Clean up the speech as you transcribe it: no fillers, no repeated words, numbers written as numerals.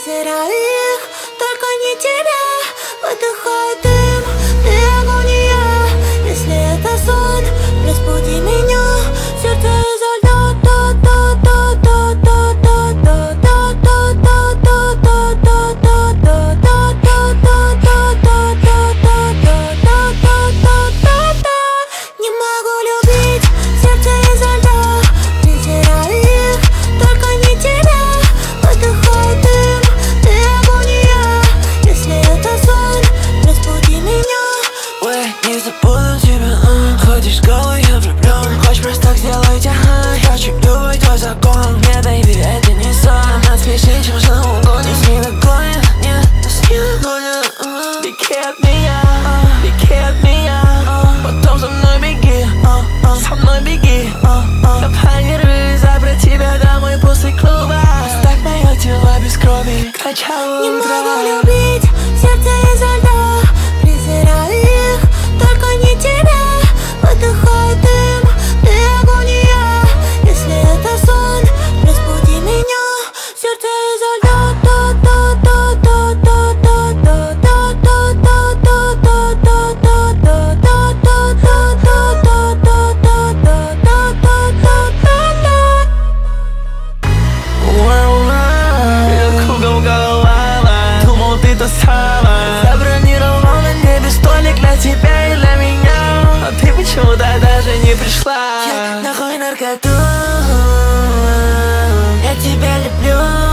презираю их, только не тебя. Выдыхает дым, ты агония. Если это сон, разбуди меня. Сердце изо льда. Не могу любить, сердце изо льда. Презираю их, только не тебя. Выдыхает дым, ты агония. Если это сон, разбуди меня. Ой, не забуду тебя, ходишь голый, я влюблен. Хочешь просто так сделать, ага. Я хочу любой твой закон. Нет, baby, это не сон. Нас смешнее, чем что угодно. С ней нагонит, нет, нас не нагонит. Беги от меня, беги от меня. Потом за мной беги, со мной беги. Запланируй забрать тебя домой после клуба. Оставь мое тело без крови к началу Не утра. могу любить, сердце изо льда. Презираю их, только не тебя. Выдыхает дым, ты агония. Если это сон, разбуди меня. Сердце изо льда. Забронировал на небе столик для тебя и для меня. А ты почему-то даже не пришла. Я нахуй наркоту. Я тебя люблю.